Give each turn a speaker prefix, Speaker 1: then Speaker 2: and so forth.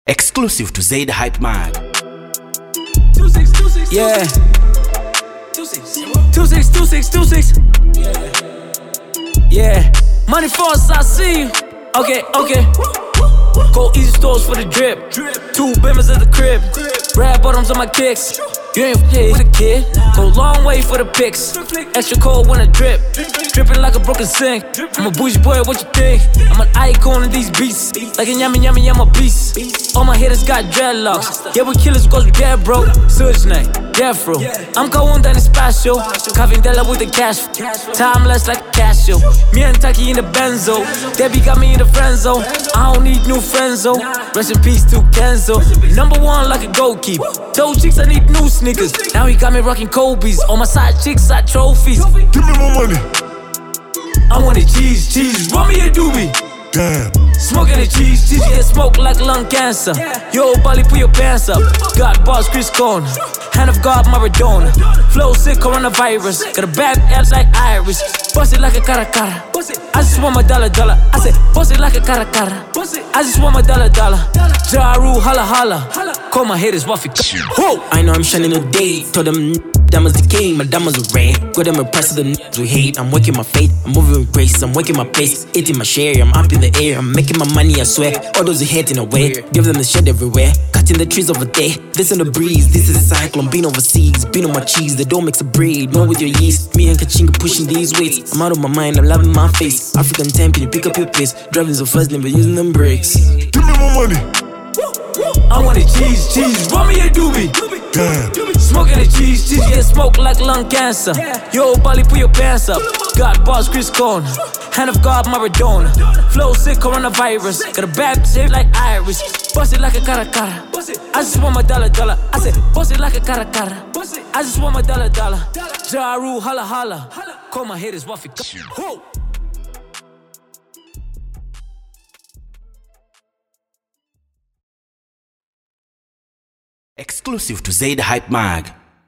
Speaker 1: Exclusive to Zaid Hype Mag.
Speaker 2: 2626.
Speaker 3: Yeah.
Speaker 2: 2626.
Speaker 3: Yeah. Money falls, I see you. Okay. Go easy stores for the drip. 2 bimmers at the crib. Red bottoms on my kicks. You ain't with a kid. Go long way for the pics. Extra cold when I drip. Dripping like a broken sink. I'm a bougie boy, what you think? I'm an icon in these beats. Like a yummy, I'm a beast. All my hitters got dreadlocks. Yeah, we killers cause we get broke. Such name, death row. I'm going down the spatial. Cavindella with the cash. Timeless like a Casio. Me and Taki in the Benzo. Debbie got me in the friend zone. I don't need new friends, though. Rest in peace to Kenzo. Number 1 like a goalkeeper. Told chicks I need new sneakers. Now he got me rocking Kobe's. All my side chicks got trophies.
Speaker 4: Give me more money.
Speaker 3: I want the cheese. Run me a doobie.
Speaker 4: Damn.
Speaker 3: Smoking the cheese, get smoke like lung cancer. Yo, Bali, put your pants up. Got bars, Chris Corner. Hand of God, Maradona. Flow sick, coronavirus. Got a bad ass like Iris. Bust it like a cara. I just want my dollar. I said, bust it like a cara. I just want my dollar. Jaru, holla. Call my haters, waffy. Whoa!
Speaker 5: I know I'm shining all day. Told them diamonds decay, my diamonds are red. Got them impressed with the we hate. I'm working my faith, I'm moving with grace. I'm working my pace, eating my share. I'm up in the air, I'm making my money, I swear. All those who hating away, give them the shit everywhere. Cutting the trees over there, this in the breeze. This is a cyclone, been overseas. Been on my cheese, they don't mix a breed. No with your yeast, me and Kachinga pushing these weights. I'm out of my mind, I'm loving my face. African temple, you pick up your pace. Driving so fast, never using them brakes.
Speaker 4: Give me more money.
Speaker 3: I want the cheese. Run me a doobie.
Speaker 4: Damn.
Speaker 3: Smoking the cheese, get smoke like lung cancer. Yo, Bali, put your pants up. Got bars, Chris Corner. Hand of God, Maradona. Flow sick, coronavirus. Got a bad shape like Iris. Bust it like a cara. I just want my dollar. I said, bust it like a cara. I just want my dollar. Jaru, holla. Call my haters, waffy. Whoa!
Speaker 1: Exclusive to Zaid Hype Mag.